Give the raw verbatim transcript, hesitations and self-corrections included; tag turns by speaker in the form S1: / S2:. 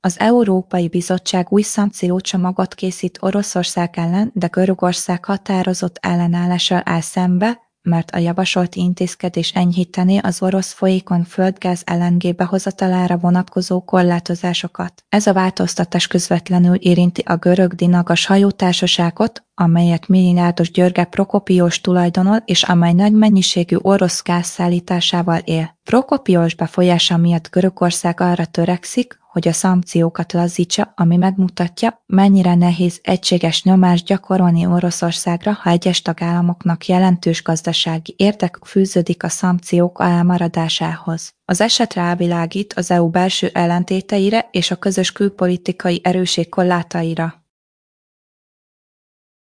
S1: Az Európai Bizottság új szankciócsomagot készít Oroszország ellen, de Görögország határozott ellenállással áll szembe, mert a javasolt intézkedés enyhítené az orosz folyékony földgáz el en gé behozatalára vonatkozó korlátozásokat. Ez a változtatás közvetlenül érinti a görög Dinagas hajótársaságot, amelyet milliárdos Györge Prokopiós tulajdonol, és amely nagy mennyiségű orosz gáz szállításával él. Prokopiós befolyása miatt Görögország arra törekszik, hogy a szankciókat lazítsa, ami megmutatja, mennyire nehéz egységes nyomást gyakorolni Oroszországra, ha egyes tagállamoknak jelentős gazdasági érdek fűződik a szankciók elmaradásához. Az eset rávilágít az é u belső ellentéteire és a közös külpolitikai erősség korlátaira.